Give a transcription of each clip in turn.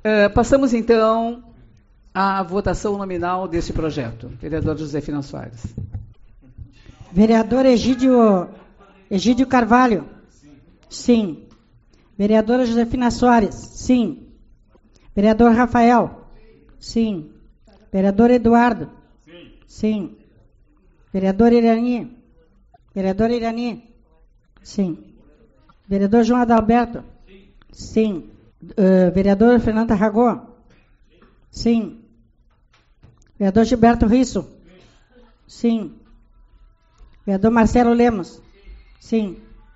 Passamos, então, à votação nominal deste projeto. Vereador Josefina Soares. Vereador Egídio Carvalho. Sim. Vereadora Josefina Soares. Sim. Vereador Rafael. Sim. Vereador Eduardo. Sim. Vereador Irani. Vereador Irani. Sim. Vereador João Adalberto. Sim. Vereador Fernanda Ragô. Sim. Vereador Gilberto Risso. Sim. Vereador Marcelo Lemos. Sim.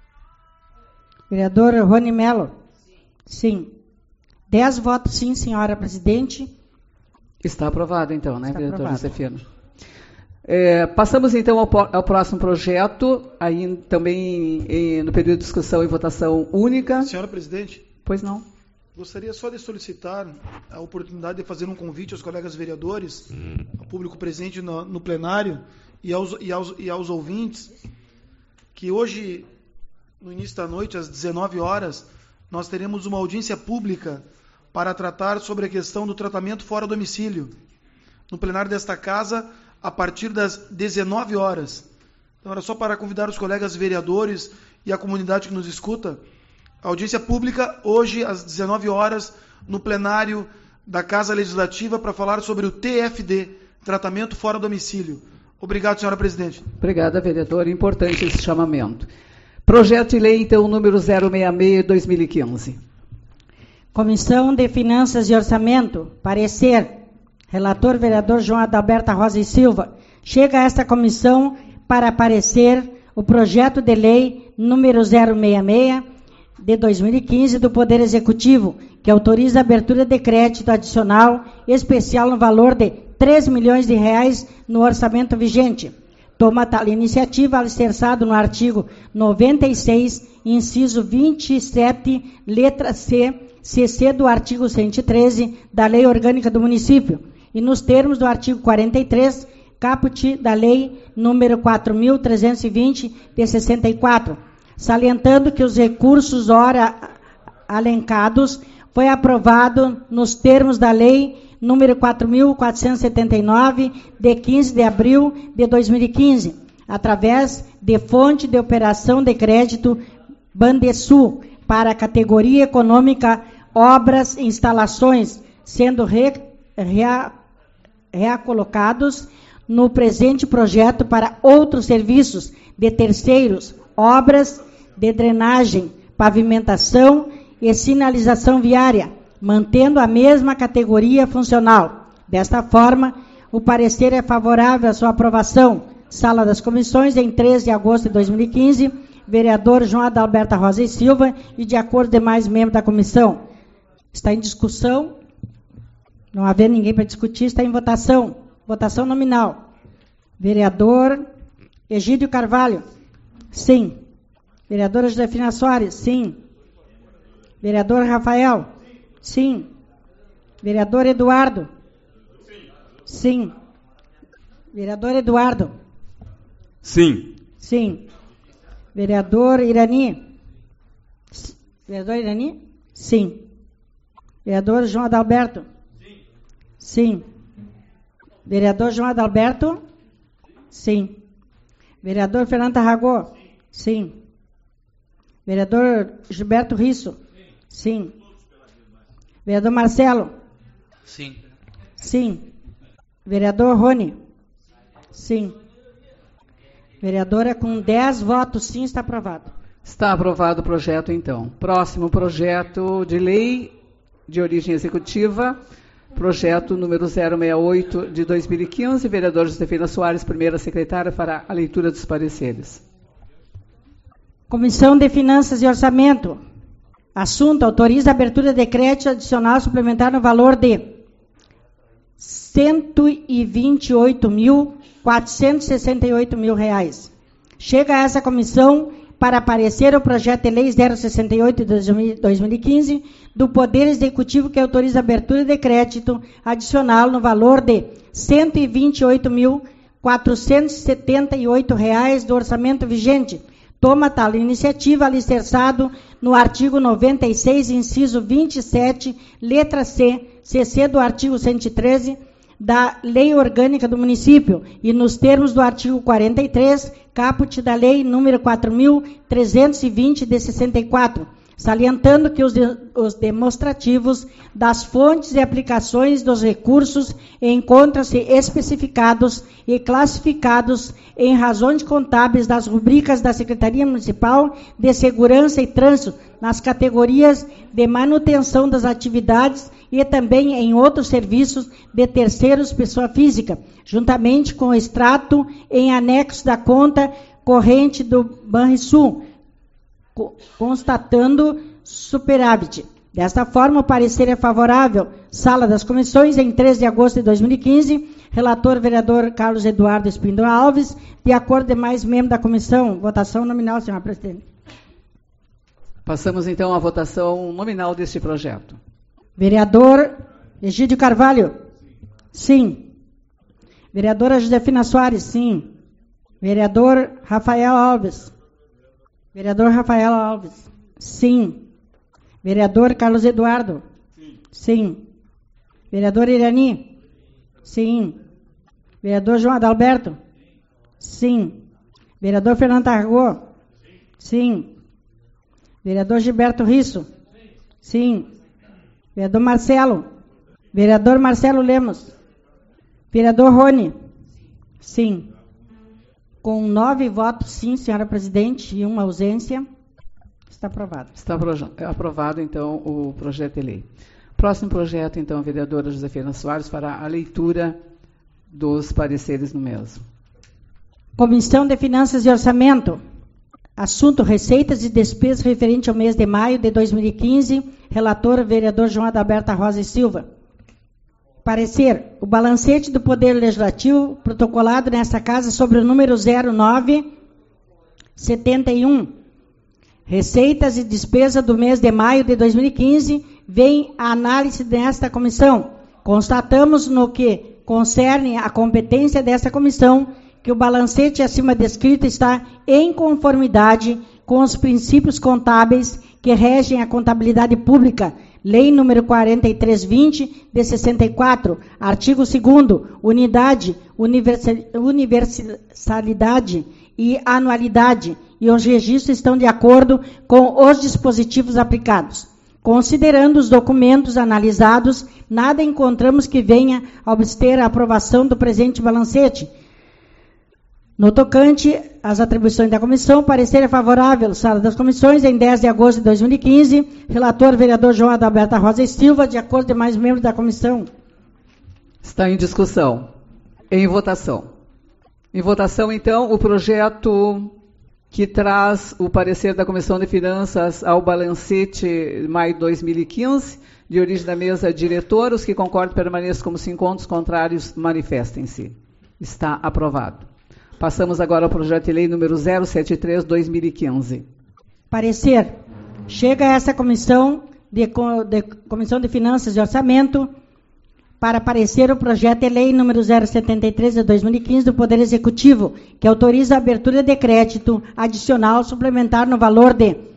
Vereador Rony Melo. Sim. 10 votos sim, senhora presidente. Está aprovado, então, né, vereador aprovado. Josefina? Passamos, então, ao próximo projeto, aí também no período de discussão e votação única. Senhora presidente. Pois não. Gostaria só de solicitar a oportunidade de fazer um convite aos colegas vereadores, ao público presente no plenário e aos ouvintes, que hoje, no início da noite, às 19 horas, nós teremos uma audiência pública para tratar sobre a questão do tratamento fora domicílio, no plenário desta casa, a partir das 19 horas. Então, era só para convidar os colegas vereadores e a comunidade que nos escuta. A audiência pública, hoje, às 19 horas, no plenário da Casa Legislativa, para falar sobre o TFD, tratamento fora domicílio. Obrigado, senhora presidente. Obrigada, vereador. Importante esse chamamento. Projeto de lei, então, número 066/2015. Comissão de Finanças e Orçamento, parecer. Relator, vereador João Adalberto Rosa e Silva. Chega a esta comissão para parecer o projeto de lei número 066 de 2015 do Poder Executivo, que autoriza a abertura de crédito adicional especial no valor de R$3 milhões no orçamento vigente. Toma tal iniciativa alicerçado no artigo 96, inciso 27, letra C, CC do artigo 113 da Lei Orgânica do Município e nos termos do artigo 43, caput da Lei número 4.320 de 64, salientando que os recursos ora alencados foi aprovado nos termos da Lei número 4.479, de 15 de abril de 2015, através de fonte de operação de crédito Bandesul, para a categoria econômica obras e instalações, sendo reacolocados no presente projeto para outros serviços de terceiros, obras de drenagem, pavimentação e sinalização viária, mantendo a mesma categoria funcional. Desta forma, o parecer é favorável à sua aprovação. Sala das Comissões, em 13 de agosto de 2015, vereador João Adalberto Rosa e Silva, e de acordo com demais membros da comissão. Está em discussão. Não havendo ninguém para discutir, está em votação. Votação nominal. Vereador Egídio Carvalho. Sim. Vereadora Josefina Soares. Sim. Vereador Rafael. Sim. Vereador Eduardo. Sim. Vereador Eduardo. Sim. Sim. Vereador Irani. Vereador Irani? Sim. Vereador João Adalberto. Sim. Vereador João Adalberto? Sim. Vereador Fernanda Ragô? Sim. Vereador Gilberto Risso? Sim. Vereador Marcelo? Sim. Sim. Vereador Rony? Sim. Vereadora, com 10 votos sim, está aprovado. Está aprovado o projeto, então. Próximo projeto de lei de origem executiva, projeto número 068 de 2015, vereador Josefina Soares, primeira secretária, fará a leitura dos pareceres. Comissão de Finanças e Orçamento. Assunto: autoriza a abertura de crédito adicional suplementar no valor de R$ 128.468 Chega a essa comissão para parecer o projeto de lei 068 de 2015 do Poder Executivo, que autoriza a abertura de crédito adicional no valor de R$ 128.478 do orçamento vigente. toma tal iniciativa alicerçado no artigo 96, inciso 27, letra C, CC do artigo 113 da Lei Orgânica do Município e nos termos do artigo 43, caput da Lei número 4.320 de 64, salientando que os demonstrativos das fontes e aplicações dos recursos encontram-se especificados e classificados em razões contábeis das rubricas da Secretaria Municipal de Segurança e Trânsito nas categorias de manutenção das atividades e também em outros serviços de terceiros pessoa física, juntamente com o extrato em anexo da conta corrente do Banrisul, constatando superávit. Desta forma, o parecer é favorável. Sala das Comissões, em 3 de agosto de 2015. Relator, vereador Carlos Eduardo Espíndola Alves. De acordo com demais membros da comissão. Votação nominal, senhora presidente. Passamos, então, à votação nominal deste projeto. Vereador Egídio Carvalho. Sim. Vereadora Josefina Soares. Sim. Vereador Rafael Alves. Vereador Rafael Alves. Sim. Vereador Carlos Eduardo. Sim. Vereador Irani. Sim. Vereador João Adalberto. Sim. Vereador Fernando Tarragó. Sim. Vereador Gilberto Risso. Sim. Vereador Marcelo. Vereador Marcelo Lemos. Vereador Rony. Sim. Com 9 votos, sim, senhora presidente, e uma ausência, está aprovado. Está aprovado, então, o projeto de lei. Próximo projeto, então, a vereadora Josefina Soares fará a leitura dos pareceres no mesmo. Comissão de Finanças e Orçamento. Assunto: receitas e despesas referente ao mês de maio de 2015. Relator, vereador João Adalberto Rosa e Silva. Parecer: o balancete do Poder Legislativo, protocolado nesta casa sobre o número 0971, receitas e despesas do mês de maio de 2015, vem a análise desta comissão. Constatamos, no que concerne à competência desta comissão, que o balancete acima descrito está em conformidade com os princípios contábeis que regem a contabilidade pública, Lei número 4320 de 64, artigo 2º, unidade, universalidade e anualidade, e os registros estão de acordo com os dispositivos aplicados. Considerando os documentos analisados, nada encontramos que venha a obster a aprovação do presente balancete. No tocante às atribuições da comissão, parecer é favorável. Sala das Comissões, em 10 de agosto de 2015. Relator, vereador João Adalberto Rosa e Silva, de acordo com demais membros da comissão. Está em discussão. Em votação. Em votação, então, o projeto que traz o parecer da Comissão de Finanças ao balancete maio de 2015, de origem da mesa diretora. Os que concordam permaneçam como se encontram, os contrários manifestem-se. Está aprovado. Passamos agora ao projeto de lei número 073/2015. Parecer. Chega a essa Comissão de Finanças e Orçamento para parecer o projeto de lei número 073/2015 do Poder Executivo, que autoriza a abertura de crédito adicional suplementar no valor de R$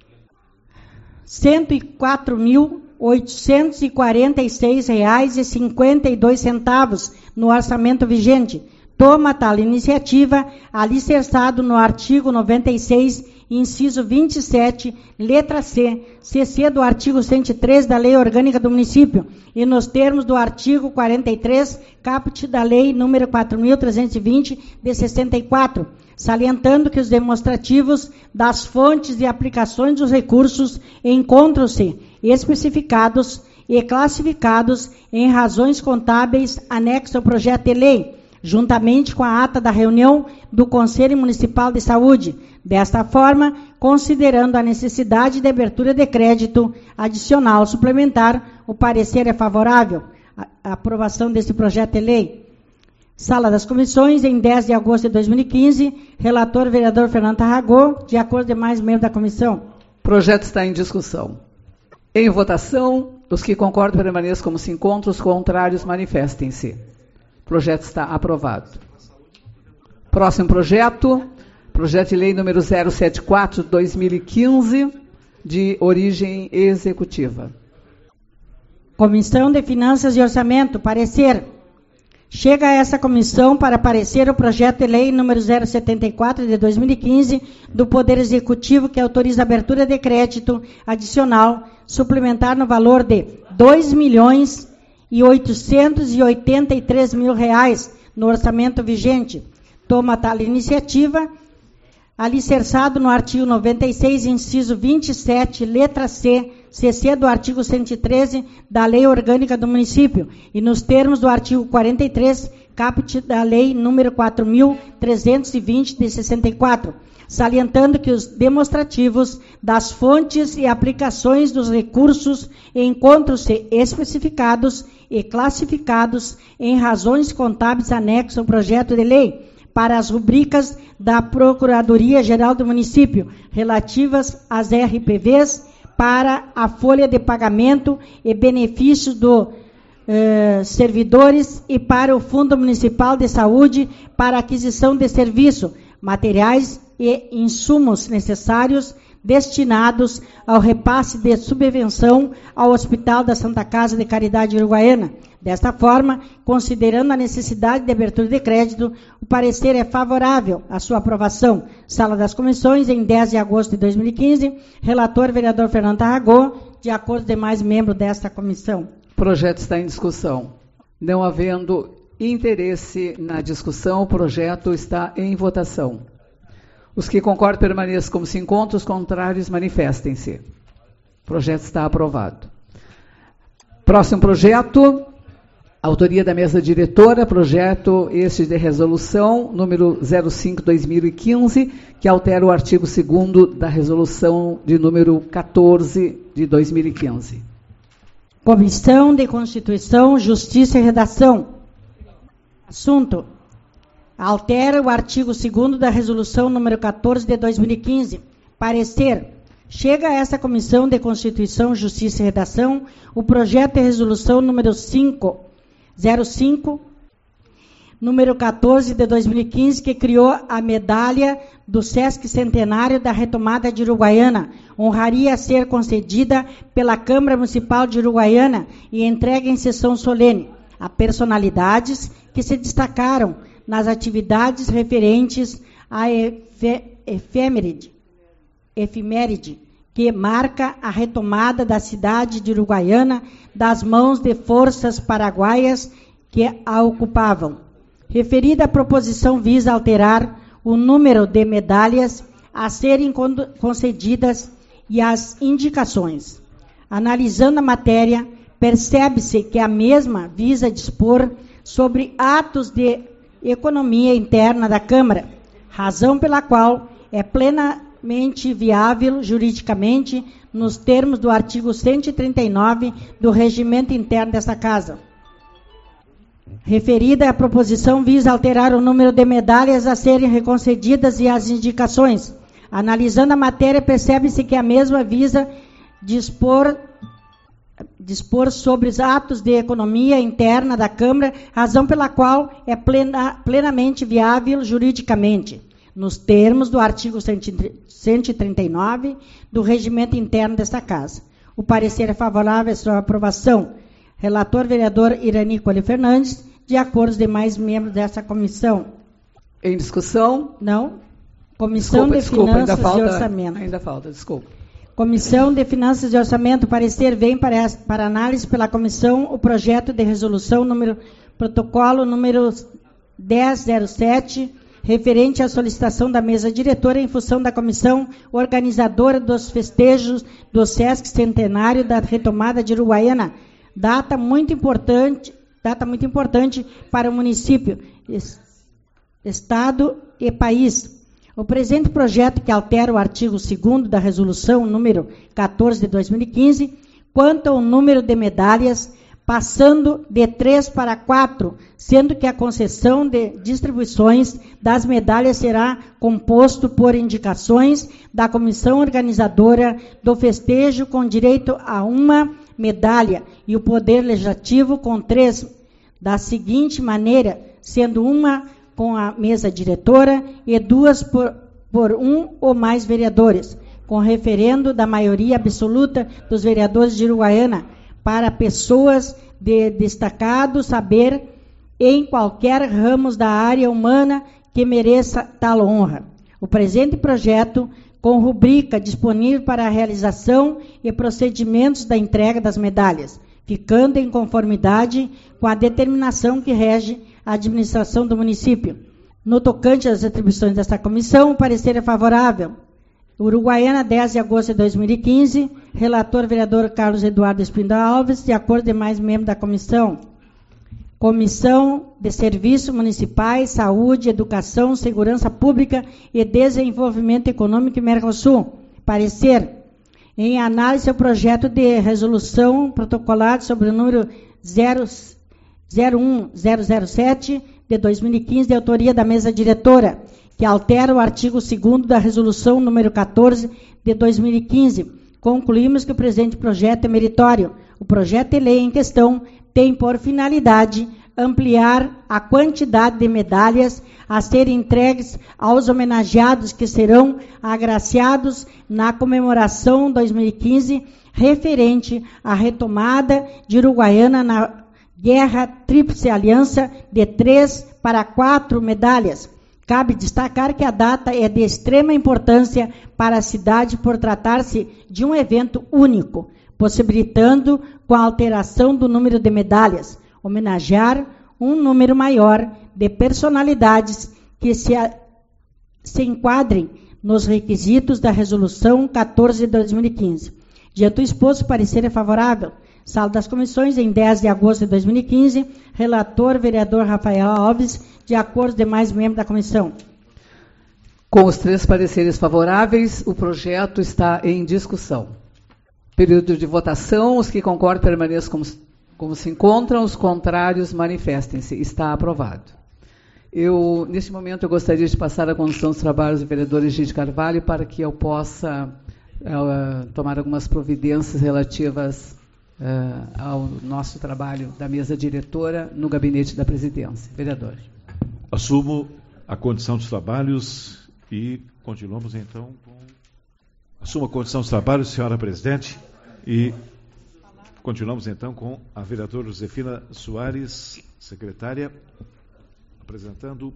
104.846,52 no orçamento vigente. Toma tal iniciativa alicerçado no artigo 96, inciso 27, letra C, CC do artigo 103 da Lei Orgânica do Município e nos termos do artigo 43, caput da Lei número 4.320 de 64, salientando que os demonstrativos das fontes e aplicações dos recursos encontram-se especificados e classificados em razões contábeis anexo ao projeto de lei, juntamente com a ata da reunião do Conselho Municipal de Saúde. Desta forma, considerando a necessidade de abertura de crédito adicional suplementar, o parecer é favorável à aprovação deste projeto de lei. Sala das Comissões, em 10 de agosto de 2015, relator vereador Fernando Tarragó, de acordo com demais membros da comissão. O projeto está em discussão. Em votação, os que concordam permaneçam como se encontram, os contrários manifestem-se. O projeto está aprovado. Próximo projeto, Projeto de lei número 074 de 2015, de origem executiva. Comissão de Finanças e Orçamento, parecer. Chega a essa comissão para parecer o projeto de lei número 074 de 2015 do Poder Executivo que autoriza a abertura de crédito adicional suplementar no valor de R$ 2.883.000 no orçamento vigente. Toma tal iniciativa, alicerçado no artigo 96, inciso 27, letra C, CC do artigo 113 da Lei Orgânica do Município e nos termos do artigo 43, caput da Lei número 4.320 de 64, salientando que os demonstrativos das fontes e aplicações dos recursos encontram-se especificados e classificados em razões contábeis anexo ao projeto de lei para as rubricas da Procuradoria-Geral do Município, relativas às RPVs, para a folha de pagamento e benefícios dos servidores e para o Fundo Municipal de Saúde para aquisição de serviço, materiais e insumos necessários destinados ao repasse de subvenção ao Hospital da Santa Casa de Caridade Uruguaiana. Desta forma, considerando a necessidade de abertura de crédito, o parecer é favorável à sua aprovação. Sala das Comissões, em 10 de agosto de 2015, relator vereador Fernando Tarragó, de acordo com demais membros desta comissão. O projeto está em discussão. Não havendo interesse na discussão, o projeto está em votação. Os que concordam permaneçam como se encontram, os contrários manifestem-se. O projeto está aprovado. Próximo projeto, autoria da mesa diretora, projeto este de resolução número 05/2015, que altera o artigo 2º da resolução de número 14 de 2015. Comissão de Constituição, Justiça e Redação. Assunto: altera o artigo 2º da resolução número 14 de 2015. Parecer: chega a essa Comissão de Constituição, Justiça e Redação o projeto de resolução número 505, número 14 de 2015, que criou a medalha do Sesc Centenário da Retomada de Uruguaiana. Honraria a ser concedida pela Câmara Municipal de Uruguaiana e entregue em sessão solene a personalidades que se destacaram nas atividades referentes à efeméride, que marca a retomada da cidade de Uruguaiana das mãos de forças paraguaias que a ocupavam. Referida proposição visa alterar o número de medalhas a serem concedidas e as indicações. Analisando a matéria, percebe-se que a mesma visa dispor sobre atos de economia interna da Câmara, razão pela qual é plenamente viável juridicamente nos termos do artigo 139 do regimento interno desta Casa. Referida a proposição visa alterar o número de medalhas a serem reconcedidas e as indicações. Analisando a matéria, percebe-se que a mesma visa dispor sobre os atos de economia interna da Câmara, razão pela qual é plenamente viável juridicamente, nos termos do artigo 139 do regimento interno desta Casa. O parecer é favorável à sua aprovação. Relator vereador Irani Coelho Fernandes, de acordo com os demais membros dessa comissão. Em discussão? Não. Comissão de Finanças e Orçamento. Ainda falta, desculpa. Comissão de Finanças e Orçamento, parecer vem para análise pela comissão o projeto de resolução protocolo número 1007, referente à solicitação da mesa diretora em função da comissão organizadora dos festejos do Sesc Centenário da Retomada de Uruguaiana, data muito importante para o município, estado e país. O presente projeto, que altera o artigo 2º da resolução número 14 de 2015, quanto ao número de medalhas, passando de 3 para 4, sendo que a concessão de distribuições das medalhas será composto por indicações da comissão organizadora do festejo com direito a uma medalha e o Poder Legislativo com 3, da seguinte maneira, sendo uma com a mesa diretora e 2 por por um ou mais vereadores, com referendo da maioria absoluta dos vereadores de Uruguaiana para pessoas de destacado saber em qualquer ramos da área humana que mereça tal honra. O presente projeto, com rubrica disponível para a realização e procedimentos da entrega das medalhas, ficando em conformidade com a determinação que rege a administração do município. No tocante às atribuições desta comissão, o parecer é favorável. Uruguaiana, 10 de agosto de 2015, relator vereador Carlos Eduardo Espíndola Alves, de acordo com demais membros da comissão. Comissão de Serviços Municipais, Saúde, Educação, Segurança Pública e Desenvolvimento Econômico e Mercosul. Parecer. Em análise ao projeto de resolução protocolado sobre o número 01007 de 2015, de autoria da mesa diretora, que altera o artigo 2º da resolução número 14 de 2015. Concluímos que o presente projeto é meritório. O projeto de lei em questão tem por finalidade ampliar a quantidade de medalhas a serem entregues aos homenageados que serão agraciados na comemoração 2015 referente à retomada de Uruguaiana na Guerra Tríplice Aliança de 3 para 4 medalhas. Cabe destacar que a data é de extrema importância para a cidade por tratar-se de um evento único, possibilitando, com a alteração do número de medalhas, homenagear um número maior de personalidades que se enquadrem nos requisitos da Resolução 14 de 2015. Diante do exposto, o parecer é favorável. Sala das Comissões, em 10 de agosto de 2015, relator vereador Rafael Alves, de acordo com demais membros da comissão. Com os 3 pareceres favoráveis, o projeto está em discussão. Período de votação, os que concordam permaneçam como se encontram, os contrários manifestem-se. Está aprovado. Neste momento, eu gostaria de passar a condução dos trabalhos do vereador Egídio Carvalho para que eu possa tomar algumas providências relativas ao nosso trabalho da mesa diretora no gabinete da presidência. Vereador. Assumo a condição dos trabalhos e continuamos então com... Assumo a condição dos trabalhos, senhora presidente, e continuamos então com a vereadora Josefina Soares, secretária, apresentando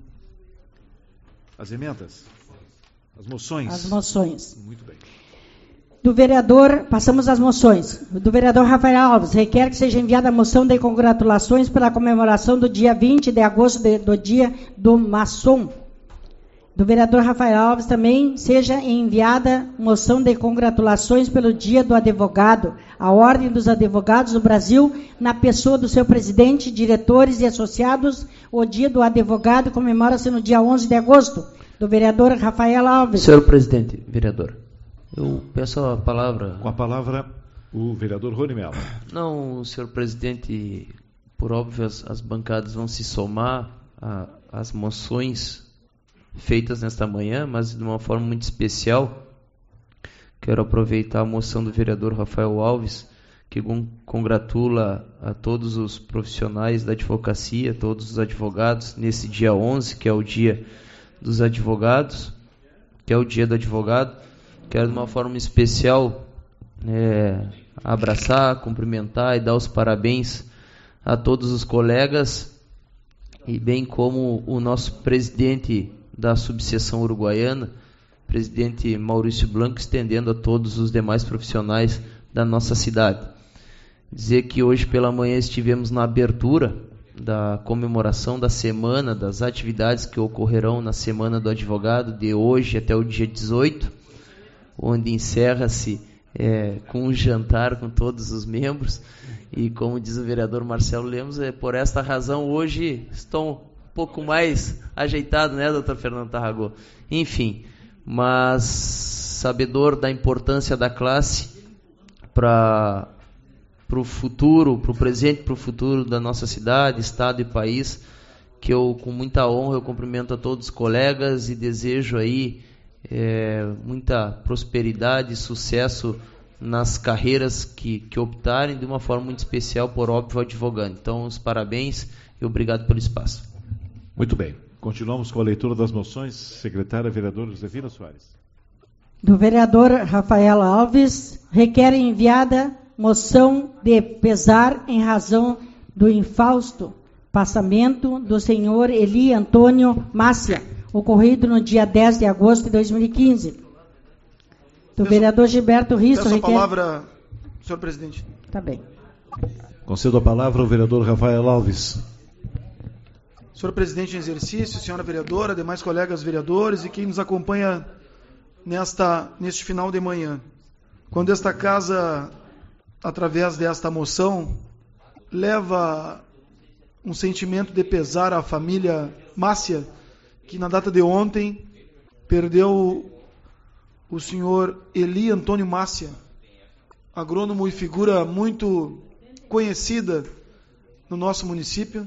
as emendas, as moções. As moções. Muito bem. Do vereador, passamos às moções. Do vereador Rafael Alves, requer que seja enviada a moção de congratulações pela comemoração do dia 20 de agosto do dia do maçom. Do vereador Rafael Alves também seja enviada moção de congratulações pelo dia do advogado, a Ordem dos Advogados do Brasil, na pessoa do seu presidente, diretores e associados. O dia do advogado comemora-se no dia 11 de agosto. Do vereador Rafael Alves. Senhor presidente, vereador, eu peço a palavra... Com a palavra, o vereador Rony Mello. Não, senhor presidente, por óbvio, as bancadas vão se somar às moções feitas nesta manhã, mas de uma forma muito especial. Quero aproveitar a moção do vereador Rafael Alves, que congratula a todos os profissionais da advocacia, todos os advogados, nesse dia 11, que é o dia dos advogados, que é o dia do advogado. Quero de uma forma especial abraçar, cumprimentar e dar os parabéns a todos os colegas, e bem como o nosso presidente da subseção uruguaiana, presidente Maurício Blanco, estendendo a todos os demais profissionais da nossa cidade. Dizer que hoje pela manhã estivemos na abertura da comemoração da semana, das atividades que ocorrerão na Semana do Advogado, de hoje até o dia 18, onde encerra-se com um jantar com todos os membros, e como diz o vereador Marcelo Lemos, por esta razão hoje estou um pouco mais ajeitado, né, doutor Fernando Tarragó? Enfim, mas sabedor da importância da classe para o futuro, para o presente, para o futuro da nossa cidade, estado e país, que eu, com muita honra, eu cumprimento a todos os colegas e desejo aí muita prosperidade e sucesso nas carreiras que optarem, de uma forma muito especial, por óbvio, advogando. Então, os parabéns e obrigado pelo espaço. Muito bem. Continuamos com a leitura das moções. Secretária vereadora Josefina Soares. Do vereador Rafael Alves, requer enviada moção de pesar em razão do infausto passamento do senhor Eli Antônio Mácia, ocorrido no dia 10 de agosto de 2015. Do vereador Gilberto Risso, peço a palavra, senhor presidente. Tá bem. Concedo a palavra ao vereador Rafael Alves. Senhor presidente em exercício, senhora vereadora, demais colegas vereadores e quem nos acompanha neste final de manhã. Quando esta casa, através desta moção, leva um sentimento de pesar à família Mácia, que na data de ontem perdeu o senhor Eli Antônio Mácia, agrônomo e figura muito conhecida no nosso município,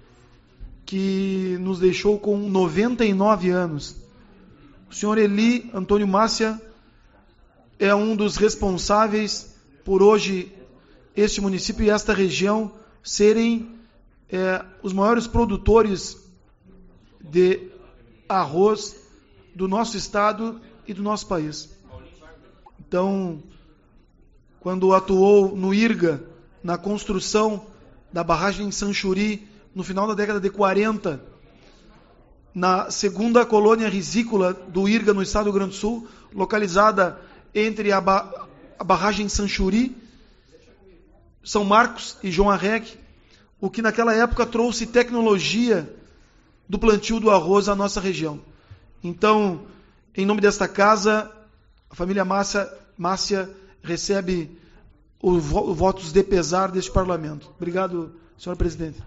que nos deixou com 99 anos. O senhor Eli Antônio Mácia é um dos responsáveis por hoje este município e esta região serem os maiores produtores de arroz do nosso estado e do nosso país. Então, quando atuou no IRGA, na construção da barragem em Sanchuri, no final da década de 40, na segunda colônia risícola do IRGA, no estado do Rio Grande do Sul, localizada entre a barragem Sanchuri, São Marcos e João Arregue, o que naquela época trouxe tecnologia do plantio do arroz à nossa região. Então, em nome desta casa, a família Mácia recebe os votos de pesar deste parlamento. Obrigado, senhor presidente.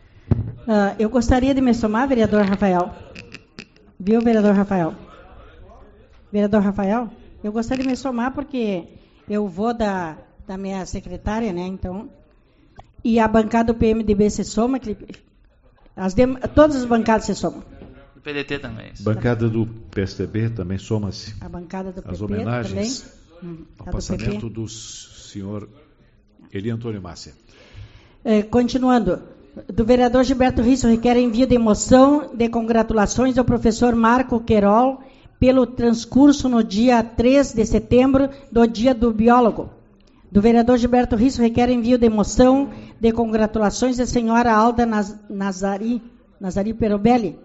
Eu gostaria de me somar, vereador Rafael. Viu, vereador Rafael? Vereador Rafael, eu gostaria de me somar porque eu vou da minha secretária, né? Então, e a bancada do PMDB se soma, todas as bancadas se somam. O PDT também. Bancada do PSDB também soma-se. A bancada do PP as homenagens também. ao passamento do senhor Eli Antônio Mácia. Continuando, do vereador Gilberto Risso, requer envio de moção de congratulações ao professor Marco Querol pelo transcurso no dia 3 de setembro do Dia do Biólogo. Do vereador Gilberto Risso, requer envio de moção de congratulações à senhora Alda Nazari Perobelli.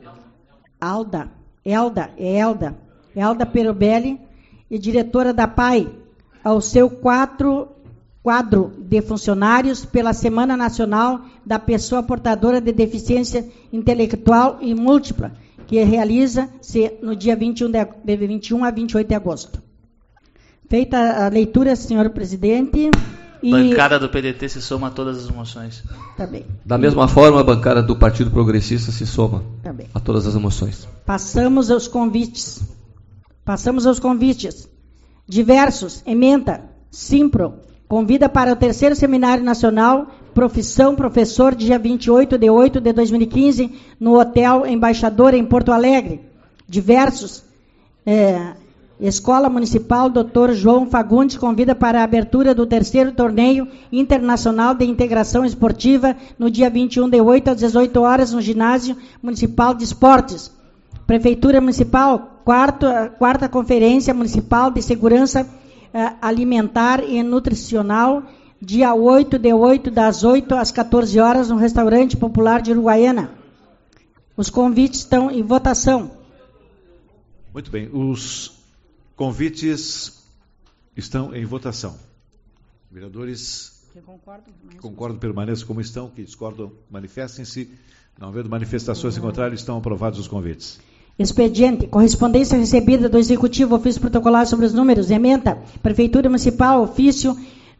Elda Perobelli, e diretora da PAI, ao seu quadro de funcionários pela Semana Nacional da Pessoa Portadora de Deficiência Intelectual e Múltipla, que realiza-se no dia 21 a 28 de agosto. Feita a leitura, senhor presidente. Bancada do PDT se soma a todas as moções. Tá bem. Da mesma forma, a bancada do Partido Progressista se soma a todas as moções. Passamos aos convites. Diversos, ementa, Simpro, convida para o 3º Seminário Nacional Profissão Professor, dia 28 de 8 de 2015, no Hotel Embaixador, em Porto Alegre. Diversos, Escola Municipal Dr. João Fagundes convida para a abertura do 3º Torneio Internacional de Integração Esportiva, no dia 21 de 8 às 18 horas, no Ginásio Municipal de Esportes. Prefeitura Municipal, quarta Conferência Municipal de Segurança Alimentar e Nutricional, dia 8 de 8, das 8 às 14 horas, no Restaurante Popular de Uruguaiana. Os convites estão em votação. Muito bem, os convites estão em votação. Vereadores que concordam permaneçam como estão, que discordam manifestem-se. Não havendo manifestações em contrário, estão aprovados os convites. Expediente, correspondência recebida do Executivo, ofício protocolar sobre os números, ementa, Prefeitura Municipal, ofício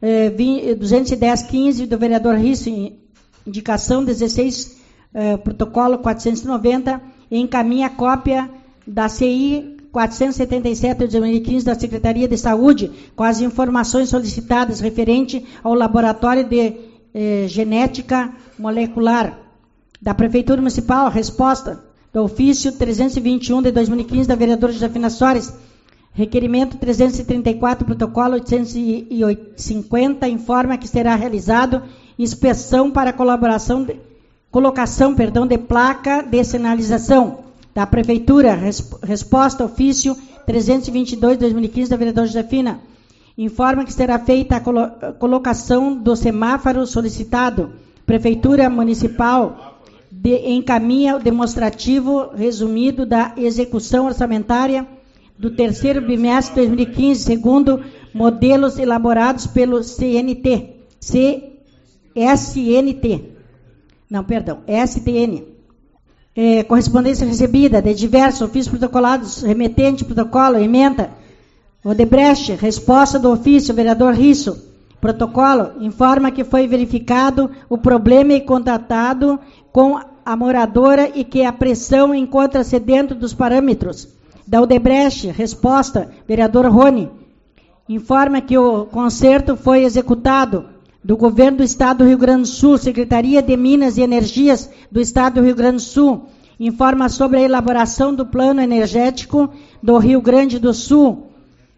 210-15 do vereador Risso, indicação 16, protocolo 490, e encaminha cópia da CI 477 de 2015 da Secretaria de Saúde, com as informações solicitadas referente ao Laboratório de Genética Molecular. Da Prefeitura Municipal, resposta do ofício 321 de 2015 da vereadora Josefina Soares, requerimento 334, protocolo 850, informa que será realizado inspeção para colocação de placa de sinalização. da Prefeitura, resposta ofício 322/2015 da vereadora Josefina, informa que será feita a colocação do semáforo solicitado. Prefeitura Municipal encaminha o demonstrativo resumido da execução orçamentária do terceiro bimestre de 2015, segundo modelos elaborados pelo STN. Correspondência recebida de diversos ofícios protocolados, remetente, protocolo, emenda, Odebrecht, resposta do ofício, vereador Risso. Protocolo informa que foi verificado o problema e contatado com a moradora e que a pressão encontra-se dentro dos parâmetros. Da Odebrecht, resposta, vereador Rony. Informa que o conserto foi executado. Do Governo do Estado do Rio Grande do Sul, Secretaria de Minas e Energias do Estado do Rio Grande do Sul, informa sobre a elaboração do Plano Energético do Rio Grande do Sul,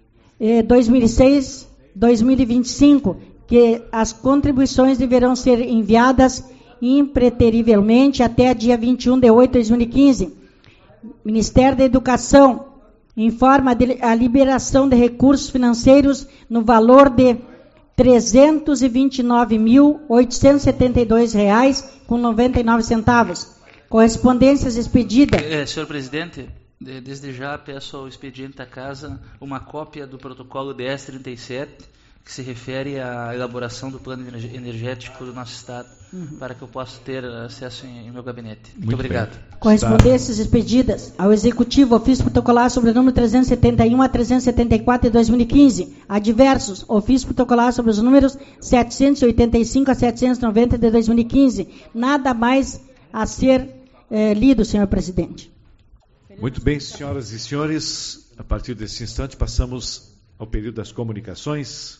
2006-2025, que as contribuições deverão ser enviadas impreterivelmente até dia 21 de 8 de 2015. Ministério da Educação informa a liberação de recursos financeiros no valor de R$ 329.872,99. Correspondências expedidas. Senhor presidente, desde já peço ao expediente da Casa uma cópia do protocolo DS-37, que se refere à elaboração do plano energético do nosso Estado, para que eu possa ter acesso em meu gabinete. Muito obrigado. Correspondências expedidas ao Executivo, ofício protocolar sobre o número 371 a 374 de 2015, a diversos, ofício protocolar sobre os números 785 a 790 de 2015. Nada mais a ser lido, senhor presidente. Muito bem, senhoras e senhores, a partir desse instante passamos ao período das comunicações.